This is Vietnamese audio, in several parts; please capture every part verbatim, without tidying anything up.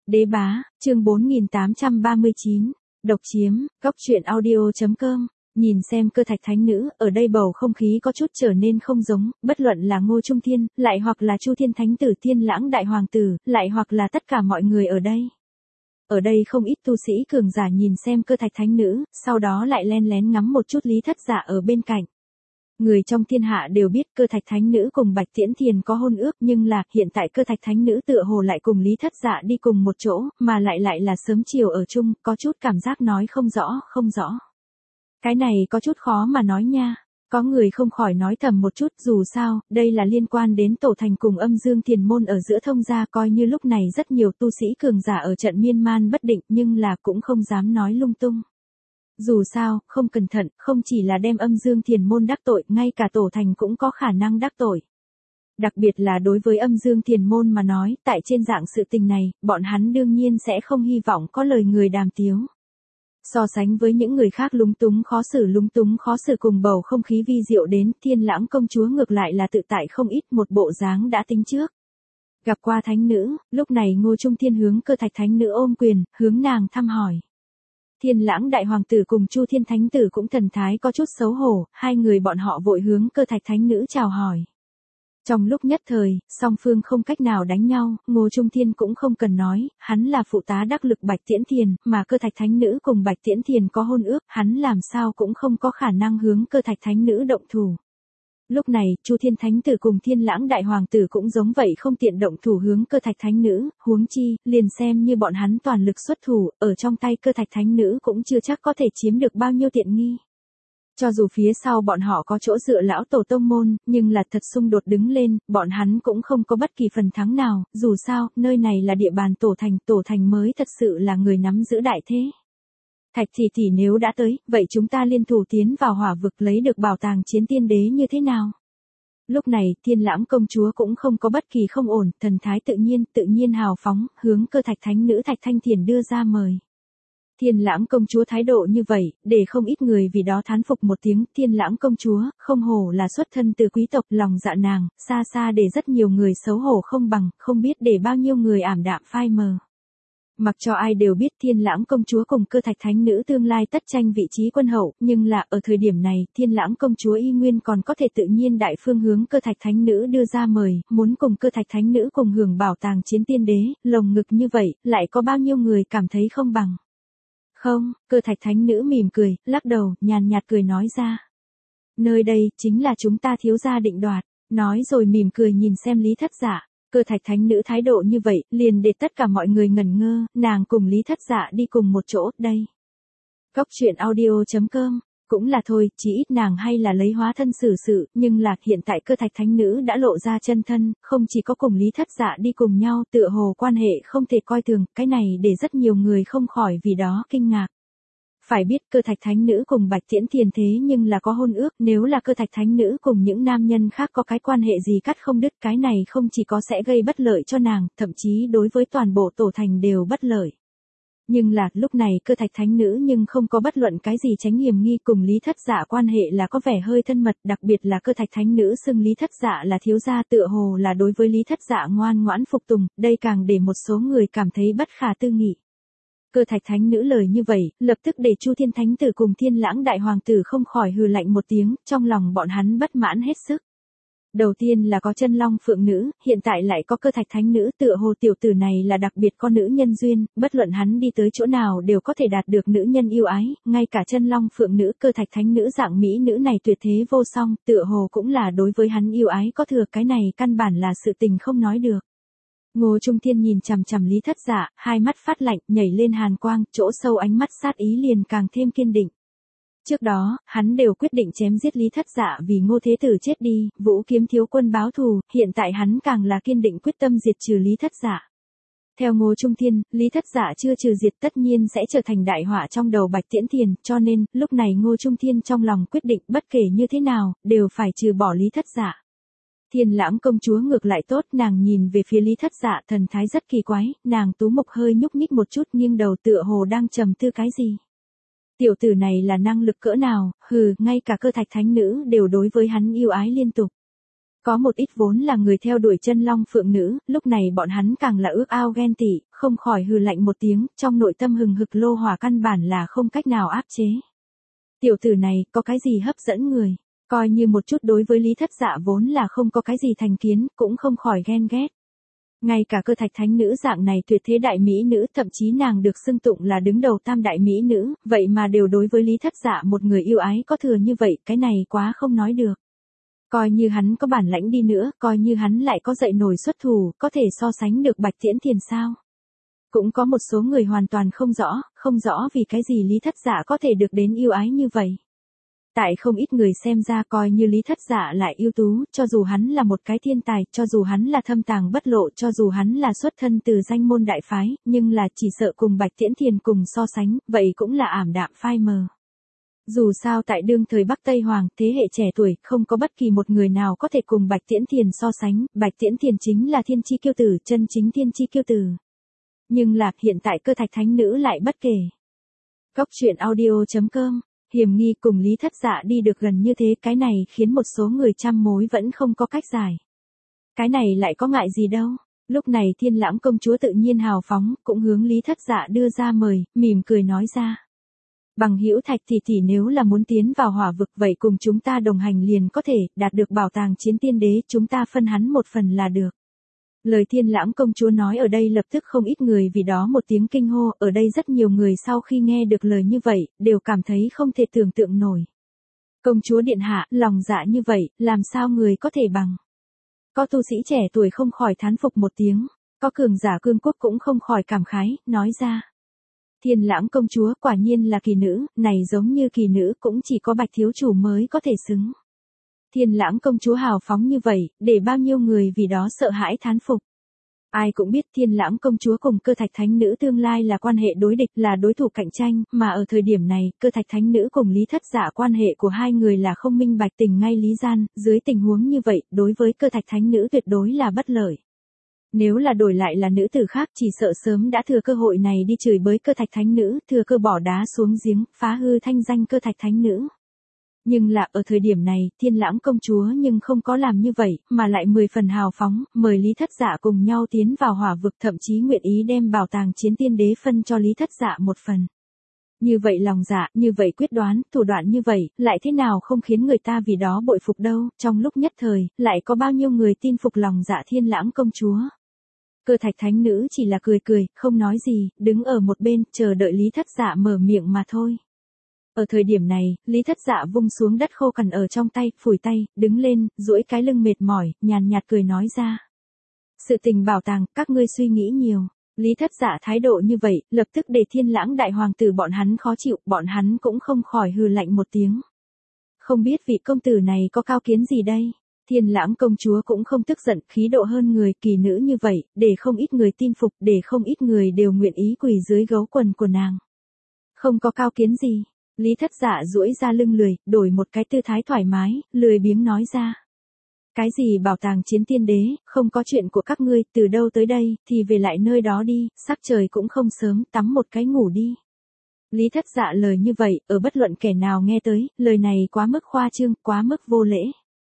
Đế bá, chương bốn nghìn tám trăm ba mươi chín, độc chiếm, góc truyện audio.com, nhìn xem cơ thạch thánh nữ, ở đây bầu không khí có chút trở nên không giống, bất luận là Ngô Trung Thiên, lại hoặc là Chu Thiên Thánh Tử Thiên Lãng Đại Hoàng Tử, lại hoặc là tất cả mọi người ở đây. Ở đây không ít tu sĩ cường giả nhìn xem cơ thạch thánh nữ, sau đó lại len lén ngắm một chút Lý Thất Dạ ở bên cạnh. Người trong thiên hạ đều biết cơ thạch thánh nữ cùng Bạch Tiễn Thiền có hôn ước, nhưng là hiện tại cơ thạch thánh nữ tựa hồ lại cùng Lý Thất Dạ đi cùng một chỗ, mà lại lại là sớm chiều ở chung, có chút cảm giác nói không rõ, không rõ. Cái này có chút khó mà nói nha. Có người không khỏi nói thầm một chút, dù sao, đây là liên quan đến Tổ Thành cùng Âm Dương Thiền Môn ở giữa thông gia, coi như lúc này rất nhiều tu sĩ cường giả ở trận miên man bất định, nhưng là cũng không dám nói lung tung. Dù sao, không cẩn thận, không chỉ là đem Âm Dương Thiền Môn đắc tội, ngay cả Tổ Thành cũng có khả năng đắc tội. Đặc biệt là đối với Âm Dương Thiền Môn mà nói, tại trên dạng sự tình này, bọn hắn đương nhiên sẽ không hy vọng có lời người đàm tiếu. So sánh với những người khác lúng túng khó xử lúng túng khó xử cùng bầu không khí vi diệu đến, Thiên Lãng công chúa ngược lại là tự tại không ít, một bộ dáng đã tính trước. Gặp qua thánh nữ, lúc này Ngô Trung Thiên hướng cơ thạch thánh nữ ôm quyền, hướng nàng thăm hỏi. Thiên Lãng Đại Hoàng Tử cùng Chu Thiên Thánh Tử cũng thần thái có chút xấu hổ, hai người bọn họ vội hướng cơ thạch thánh nữ chào hỏi. Trong lúc nhất thời, song phương không cách nào đánh nhau, Ngô Trung Thiên cũng không cần nói, hắn là phụ tá đắc lực Bạch Tiễn Thiền, mà cơ thạch thánh nữ cùng Bạch Tiễn Thiền có hôn ước, hắn làm sao cũng không có khả năng hướng cơ thạch thánh nữ động thủ. Lúc này, Chu Thiên Thánh Tử cùng Thiên Lãng Đại Hoàng Tử cũng giống vậy không tiện động thủ hướng cơ thạch thánh nữ, huống chi, liền xem như bọn hắn toàn lực xuất thủ, ở trong tay cơ thạch thánh nữ cũng chưa chắc có thể chiếm được bao nhiêu tiện nghi. Cho dù phía sau bọn họ có chỗ dựa lão tổ tông môn, nhưng là thật xung đột đứng lên, bọn hắn cũng không có bất kỳ phần thắng nào, dù sao, nơi này là địa bàn Tổ Thành, Tổ Thành mới thật sự là người nắm giữ đại thế. Thạch tỷ tỷ nếu đã tới, vậy chúng ta liên thủ tiến vào hỏa vực lấy được bảo tàng chiến tiên đế như thế nào? Lúc này, Thiên Lãng công chúa cũng không có bất kỳ không ổn, thần thái tự nhiên, tự nhiên hào phóng, hướng cơ thạch thánh nữ Thạch Thanh Thiền đưa ra mời. Thiên Lãng công chúa thái độ như vậy, để không ít người vì đó thán phục một tiếng, Thiên Lãng công chúa, không hổ là xuất thân từ quý tộc, lòng dạ nàng, xa xa để rất nhiều người xấu hổ không bằng, không biết để bao nhiêu người ảm đạm phai mờ. Mặc cho ai đều biết Thiên Lãng công chúa cùng cơ thạch thánh nữ tương lai tất tranh vị trí quân hậu, nhưng là ở thời điểm này, Thiên Lãng công chúa y nguyên còn có thể tự nhiên đại phương hướng cơ thạch thánh nữ đưa ra mời, muốn cùng cơ thạch thánh nữ cùng hưởng bảo tàng chiến tiên đế, lồng ngực như vậy, lại có bao nhiêu người cảm thấy không bằng. Không, cơ thạch thánh nữ mỉm cười, lắc đầu, nhàn nhạt cười nói ra. Nơi đây, chính là chúng ta thiếu gia định đoạt, nói rồi mỉm cười nhìn xem Lý Thất Dạ. Cơ thạch thánh nữ thái độ như vậy, liền để tất cả mọi người ngẩn ngơ, nàng cùng Lý Thất Dạ đi cùng một chỗ, đây. Góc truyện audio.com, cũng là thôi, chỉ ít nàng hay là lấy hóa thân xử sự, nhưng là hiện tại cơ thạch thánh nữ đã lộ ra chân thân, không chỉ có cùng Lý Thất Dạ đi cùng nhau, tựa hồ quan hệ không thể coi thường, cái này để rất nhiều người không khỏi vì đó kinh ngạc. Phải biết cơ thạch thánh nữ cùng Bạch Tiễn Thiền thế nhưng là có hôn ước, nếu là cơ thạch thánh nữ cùng những nam nhân khác có cái quan hệ gì cắt không đứt, cái này không chỉ có sẽ gây bất lợi cho nàng, thậm chí đối với toàn bộ Tổ Thành đều bất lợi. Nhưng là, lúc này cơ thạch thánh nữ nhưng không có bất luận cái gì tránh hiểm nghi, cùng Lý Thất Dạ quan hệ là có vẻ hơi thân mật, đặc biệt là cơ thạch thánh nữ xưng Lý Thất Dạ là thiếu gia, tựa hồ là đối với Lý Thất Dạ ngoan ngoãn phục tùng, đây càng để một số người cảm thấy bất khả tư nghị. Cơ thạch thánh nữ lời như vậy, lập tức để Chu Thiên Thánh Tử cùng Thiên Lãng Đại Hoàng Tử không khỏi hừ lạnh một tiếng, trong lòng bọn hắn bất mãn hết sức. Đầu tiên là có chân long phượng nữ, hiện tại lại có cơ thạch thánh nữ, tựa hồ tiểu tử này là đặc biệt có nữ nhân duyên, bất luận hắn đi tới chỗ nào đều có thể đạt được nữ nhân yêu ái, ngay cả chân long phượng nữ, cơ thạch thánh nữ dạng mỹ nữ này tuyệt thế vô song, tựa hồ cũng là đối với hắn yêu ái có thừa, cái này căn bản là sự tình không nói được. Ngô Trung Thiên nhìn chằm chằm Lý Thất Dạ, hai mắt phát lạnh, nhảy lên hàn quang, chỗ sâu ánh mắt sát ý liền càng thêm kiên định. Trước đó, hắn đều quyết định chém giết Lý Thất Dạ vì Ngô Thế Tử chết đi, Vũ Kiếm thiếu quân báo thù, hiện tại hắn càng là kiên định quyết tâm diệt trừ Lý Thất Dạ. Theo Ngô Trung Thiên, Lý Thất Dạ chưa trừ diệt tất nhiên sẽ trở thành đại họa trong đầu Bạch Tiễn Thiền, cho nên, lúc này Ngô Trung Thiên trong lòng quyết định bất kể như thế nào, đều phải trừ bỏ Lý Thất Dạ. Thiên Lãng công chúa ngược lại tốt, nàng nhìn về phía Lý Thất Dạ, thần thái rất kỳ quái, nàng tú mục hơi nhúc nhích một chút, nghiêng đầu tựa hồ đang trầm tư cái gì. Tiểu tử này là năng lực cỡ nào, hừ, ngay cả cơ thạch thánh nữ đều đối với hắn yêu ái liên tục. Có một ít vốn là người theo đuổi chân long phượng nữ, lúc này bọn hắn càng là ước ao ghen tị, không khỏi hừ lạnh một tiếng, trong nội tâm hừng hực lô hỏa căn bản là không cách nào áp chế. Tiểu tử này, có cái gì hấp dẫn người, coi như một chút đối với Lý Thất Dạ vốn là không có cái gì thành kiến, cũng không khỏi ghen ghét. Ngay cả Cơ Thạch thánh nữ dạng này tuyệt thế đại mỹ nữ, thậm chí nàng được xưng tụng là đứng đầu tam đại mỹ nữ, vậy mà đều đối với Lý Thất Dạ một người yêu ái có thừa như vậy, cái này quá không nói được. Coi như hắn có bản lãnh đi nữa, coi như hắn lại có dậy nổi xuất thủ, có thể so sánh được Bạch Tiễn Thiền sao? Cũng có một số người hoàn toàn không rõ, không rõ vì cái gì Lý Thất Dạ có thể được đến yêu ái như vậy. Tại không ít người xem ra coi như Lý Thất Dạ lại ưu tú, cho dù hắn là một cái thiên tài, cho dù hắn là thâm tàng bất lộ, cho dù hắn là xuất thân từ danh môn đại phái, nhưng là chỉ sợ cùng Bạch Tiễn Thiền cùng so sánh, vậy cũng là ảm đạm phai mờ. Dù sao tại đương thời Bắc Tây Hoàng, thế hệ trẻ tuổi, không có bất kỳ một người nào có thể cùng Bạch Tiễn Thiền so sánh, Bạch Tiễn Thiền chính là thiên chi kiêu tử, chân chính thiên chi kiêu tử. Nhưng là, hiện tại Cơ Thạch thánh nữ lại bất kể. Góc truyện audio chấm com, hiểm nghi cùng Lý Thất Dạ đi được gần như thế, cái này khiến một số người trăm mối vẫn không có cách giải. Cái này lại có ngại gì đâu. Lúc này Thiên Lãng công chúa tự nhiên hào phóng, cũng hướng Lý Thất Dạ đưa ra mời, mỉm cười nói ra. Bằng hữu Thạch tỷ tỷ nếu là muốn tiến vào hỏa vực vậy cùng chúng ta đồng hành liền có thể, đạt được bảo tàng chiến tiên đế, chúng ta phân hắn một phần là được. Lời Thiên Lãng công chúa nói ở đây lập tức không ít người vì đó một tiếng kinh hô, ở đây rất nhiều người sau khi nghe được lời như vậy, đều cảm thấy không thể tưởng tượng nổi. Công chúa điện hạ, lòng dạ như vậy, làm sao người có thể bằng. Có tu sĩ trẻ tuổi không khỏi thán phục một tiếng, có cường giả cương quốc cũng không khỏi cảm khái, nói ra. Thiên Lãng công chúa quả nhiên là kỳ nữ, này giống như kỳ nữ cũng chỉ có Bạch thiếu chủ mới có thể xứng. Thiên Lãng công chúa hào phóng như vậy, để bao nhiêu người vì đó sợ hãi thán phục. Ai cũng biết Thiên Lãng công chúa cùng Cơ Thạch thánh nữ tương lai là quan hệ đối địch, là đối thủ cạnh tranh, mà ở thời điểm này, Cơ Thạch thánh nữ cùng Lý Thất Dạ quan hệ của hai người là không minh bạch tình ngay lý gian, dưới tình huống như vậy, đối với Cơ Thạch thánh nữ tuyệt đối là bất lợi. Nếu là đổi lại là nữ tử khác chỉ sợ sớm đã thừa cơ hội này đi chửi bới Cơ Thạch thánh nữ, thừa cơ bỏ đá xuống giếng, phá hư thanh danh Cơ Thạch thánh nữ. Nhưng là ở thời điểm này, Thiên Lãng công chúa nhưng không có làm như vậy, mà lại mười phần hào phóng, mời Lý Thất Dạ cùng nhau tiến vào hỏa vực, thậm chí nguyện ý đem bảo tàng chiến tiên đế phân cho Lý Thất Dạ một phần. Như vậy lòng dạ, như vậy quyết đoán, thủ đoạn như vậy, lại thế nào không khiến người ta vì đó bội phục đâu, trong lúc nhất thời, lại có bao nhiêu người tin phục lòng dạ Thiên Lãng công chúa. Cơ Thạch thánh nữ chỉ là cười cười, không nói gì, đứng ở một bên, chờ đợi Lý Thất Dạ mở miệng mà thôi. Ở thời điểm này, Lý Thất Dạ vung xuống đất khô cằn ở trong tay, phủi tay, đứng lên, duỗi cái lưng mệt mỏi, nhàn nhạt cười nói ra. Sự tình bảo tàng, các ngươi suy nghĩ nhiều. Lý Thất Dạ thái độ như vậy, lập tức để Thiên Lãng đại hoàng tử bọn hắn khó chịu, bọn hắn cũng không khỏi hừ lạnh một tiếng. Không biết vị công tử này có cao kiến gì đây? Thiên Lãng công chúa cũng không tức giận, khí độ hơn người, kỳ nữ như vậy, để không ít người tin phục, để không ít người đều nguyện ý quỳ dưới gấu quần của nàng. Không có cao kiến gì. Lý Thất Dạ duỗi ra lưng lười, đổi một cái tư thái thoải mái, lười biếng nói ra. Cái gì bảo tàng chiến tiên đế, không có chuyện của các ngươi, từ đâu tới đây, thì về lại nơi đó đi, sắc trời cũng không sớm, tắm một cái ngủ đi. Lý Thất Dạ lời như vậy, ở bất luận kẻ nào nghe tới, lời này quá mức khoa trương, quá mức vô lễ.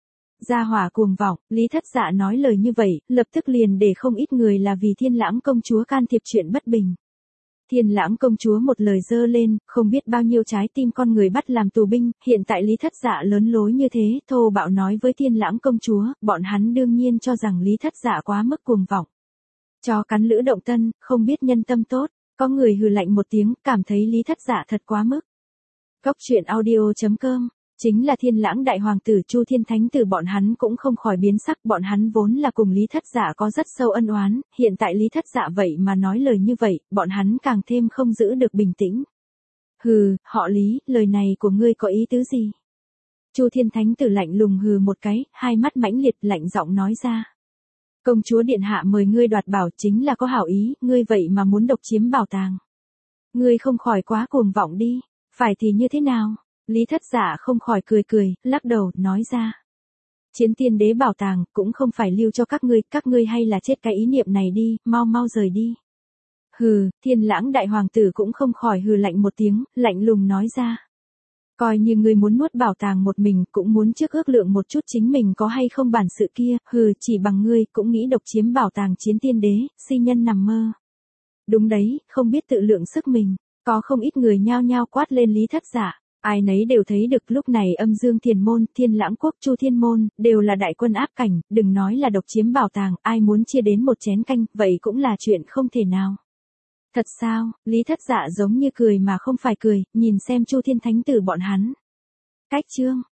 Gia hỏa cuồng vọng, Lý Thất Dạ nói lời như vậy, lập tức liền để không ít người là vì Thiên Lãng công chúa can thiệp chuyện bất bình. Thiên Lãng công chúa một lời dơ lên, không biết bao nhiêu trái tim con người bắt làm tù binh, hiện tại Lý Thất Dạ lớn lối như thế, thô bạo nói với Thiên Lãng công chúa, bọn hắn đương nhiên cho rằng Lý Thất Dạ quá mức cuồng vọng. Chó cắn lữ động tân, không biết nhân tâm tốt, có người hừ lạnh một tiếng, cảm thấy Lý Thất Dạ thật quá mức. Góc truyện audio chấm com, chính là Thiên Lãng đại hoàng tử Chu Thiên Thánh tử bọn hắn cũng không khỏi biến sắc, bọn hắn vốn là cùng Lý Thất Dạ có rất sâu ân oán, hiện tại Lý Thất Dạ vậy mà nói lời như vậy, bọn hắn càng thêm không giữ được bình tĩnh. Hừ, họ Lý, lời này của ngươi có ý tứ gì? Chu Thiên Thánh tử lạnh lùng hừ một cái, hai mắt mãnh liệt lạnh giọng nói ra. Công chúa điện hạ mời ngươi đoạt bảo chính là có hảo ý, ngươi vậy mà muốn độc chiếm bảo tàng. Ngươi không khỏi quá cuồng vọng đi, phải thì như thế nào? Lý Thất Dạ không khỏi cười cười, lắc đầu, nói ra. Chiến tiên đế bảo tàng, cũng không phải lưu cho các ngươi, các ngươi hay là chết cái ý niệm này đi, mau mau rời đi. Hừ, Thiên Lãng đại hoàng tử cũng không khỏi hừ lạnh một tiếng, lạnh lùng nói ra. Coi như ngươi muốn nuốt bảo tàng một mình cũng muốn trước ước lượng một chút chính mình có hay không bản sự kia, hừ, chỉ bằng ngươi cũng nghĩ độc chiếm bảo tàng chiến tiên đế, si nhân nằm mơ. Đúng đấy, không biết tự lượng sức mình, có không ít người nhao nhao quát lên Lý Thất Dạ. Ai nấy đều thấy được lúc này Âm Dương Thiền Môn, Thiên Lãng Quốc, Chu Thiên Môn, đều là đại quân áp cảnh, đừng nói là độc chiếm bảo tàng, ai muốn chia đến một chén canh, vậy cũng là chuyện không thể nào. Thật sao, Lý Thất Dạ giống như cười mà không phải cười, nhìn xem Chu Thiên Thánh Tử bọn hắn. Cách chương.